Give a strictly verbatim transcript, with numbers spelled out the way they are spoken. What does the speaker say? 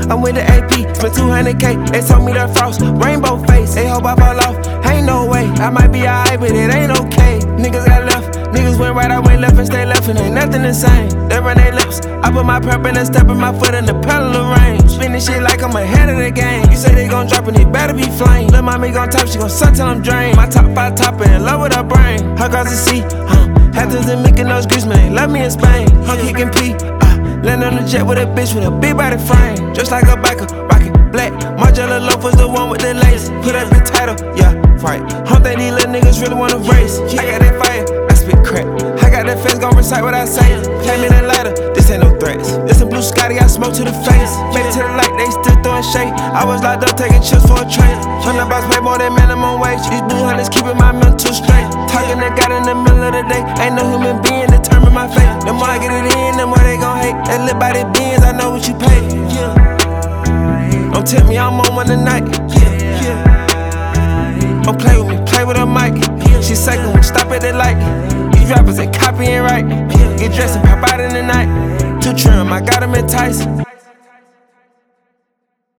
I'm with the A P, spent two hundred K. They told me the frost, rainbow face. They hope I fall off, ain't no way. I might be alright, but it ain't okay. Niggas got left, niggas went right, I went left and stay left, and ain't nothing the same. They run their lips, I put my prep in and step in my foot in the pedal of range. Spinning shit like I'm ahead of the game. You say they gon' drop and it better be flame. Lil' mommy gon' top, she gon' suck till I'm drained. My top five topper in love with her brain. Her girls to see, huh? Hatters and making those grease, man, they love me in Spain. I'm kicking P, uh, land on the jet with a bitch with a big body frame. Just like a biker, rockin' black. Margiela Loaf was the one with the lace. Put up the title, yeah, right. Don't think these little niggas really wanna race. I got that fire, I spit crack. I got that face, gon' recite what I say. Came in a ladder, this ain't no threats. This a blue Scotty, I smoke to the face. Made it to the light, they still throwing shade. I was locked up taking chips for a train. From the box, pay more than minimum wage. These blue hunters keeping my mental straight. Talking to God in the middle of the day. Ain't no human being determine my fate. The more I get it in, the more they gon' hate. They live by the beans, I know what you pay. Yeah. Don't tell me I'm on one tonight. Yeah. Yeah. Don't play with me, play with a mic. She psycho, we stop at the light. These rappers ain't copying right. Get dressed and pop out in the night. Too trim, I got them enticed.